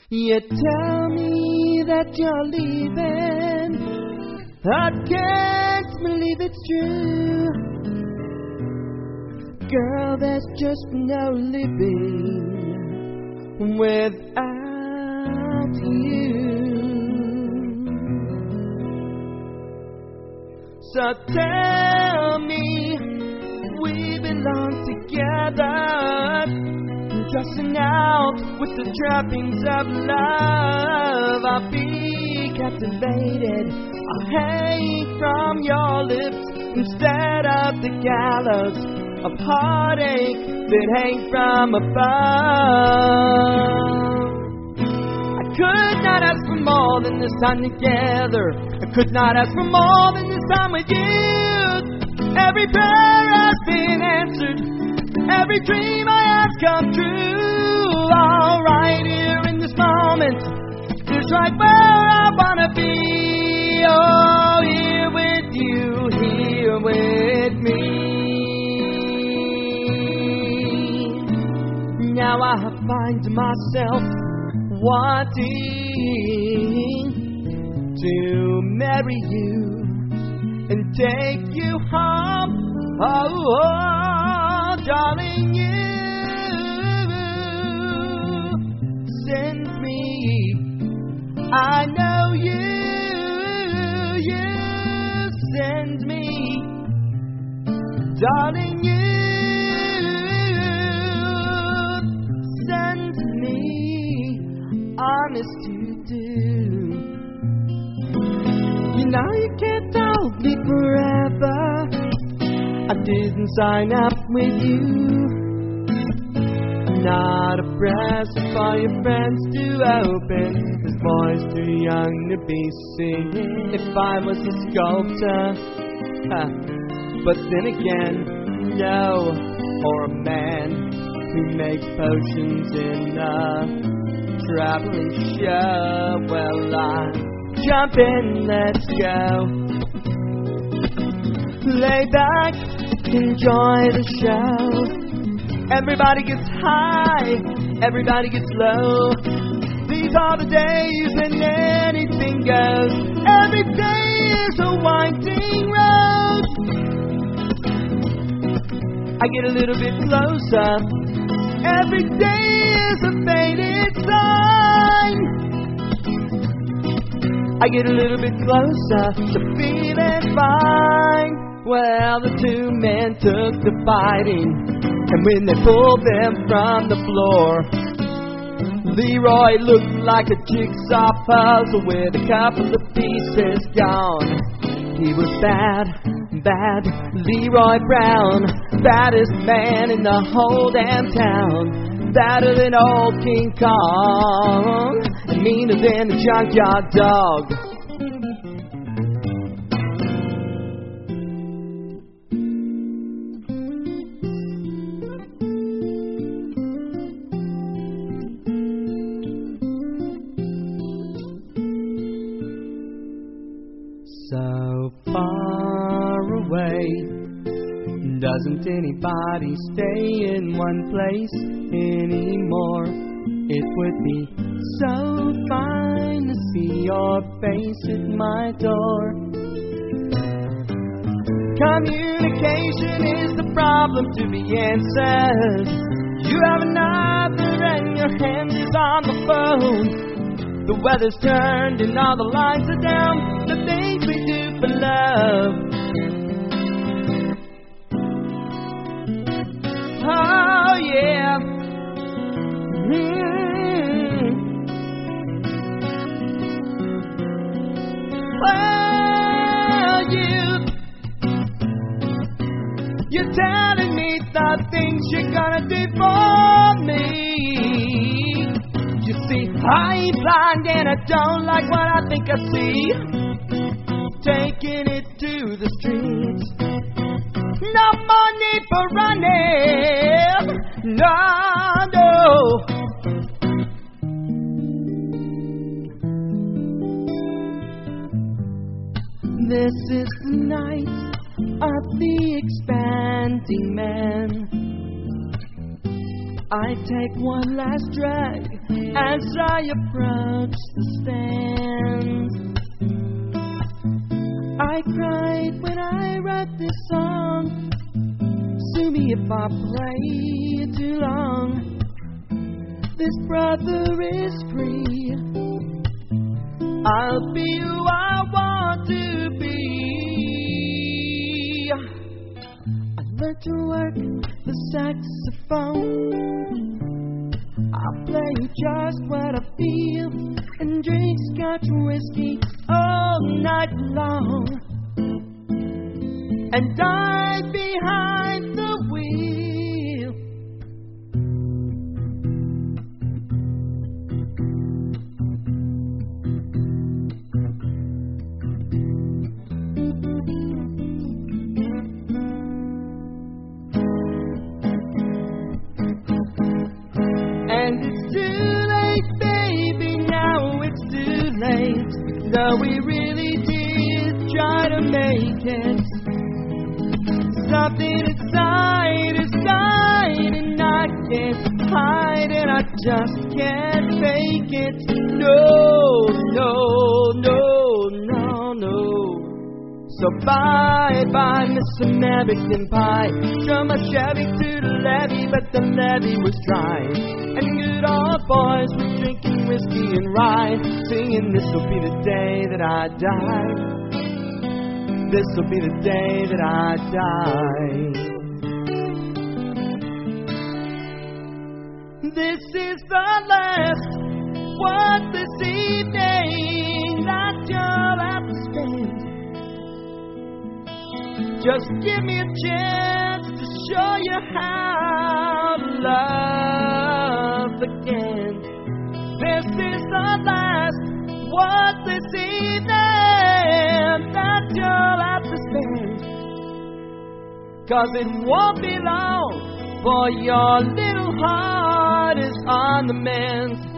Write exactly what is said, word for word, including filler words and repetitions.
You tell me that you're leaving, I can't believe it's true. Girl, there's just no living without you. So tell me we belong together, dressing out with the trappings of love. I'll be captivated, I'll hang from your lips instead of the gallows of heartache that hang from above. I could not ask for more than this time together. I could not ask for more than this time with you. Every prayer has been answered, every dream I have come true. All right here in this moment, just right where I wanna be. Oh, here with you, here with me. Now I find myself wanting to marry you and take you home. Oh, oh, darling, you send me. I know you, you send me, darling, you send me. Honest you do. You know you can't hold me forever. I didn't sign up with you. I'm not a present for your friends to open. This boy's too young to be singing. If I was a sculptor, huh. But then again, no. Or a man who makes potions in a traveling show. Well, I jump in, let's go. Lay back, enjoy the show. Everybody gets high, everybody gets low. These are the days when anything goes. Every day is a winding road. I get a little bit closer. Every day is a faded sign. I get a little bit closer to feeling fine. Well, the two men took to fighting, and when they pulled them from the floor, Leroy looked like a jigsaw puzzle with a couple of pieces gone. He was bad, bad, Leroy Brown, baddest man in the whole damn town, badder than old King Kong, and meaner than a junkyard dog. So far away, doesn't anybody stay in one place anymore? It would be so fine to see your face at my door. Communication is the problem to be answered. You have another and your hand is on the phone. The weather's turned and all the lights are down. The things we do for love. Oh yeah. Mm-hmm. Well, you You're telling me the things you're gonna do for me. You see, I ain't blind and I don't like what I think I see. Taking it to the streets. No more need for running. No, no. This is the night of the expanding man. I take one last drag as as I approach the stand. I cried when I wrote this song. Sue me if I play too long. This brother is free. I'll be who I want to be. I learned to work the saxophone. I play just what I feel and drink Scotch whiskey all night long. And I'm behind the wheel. And it's too late, baby, now it's too late. Though we really did try to make it. Something inside is dying and I can't hide it. I just can't fake it. No, no, no, no, no. So bye, bye, Miss American Pie. Drove my Chevy to the levee, but the levee was dry. And good old boys were drinking whiskey and rye, singing, this'll be the day that I die. This'll be the day that I die. This is the last one this evening that you'll have to spend. Just give me a chance to show you how to love again. This is the last one this evening that you'll have to spend. 'Cause it won't be long for your little heart is on the mend.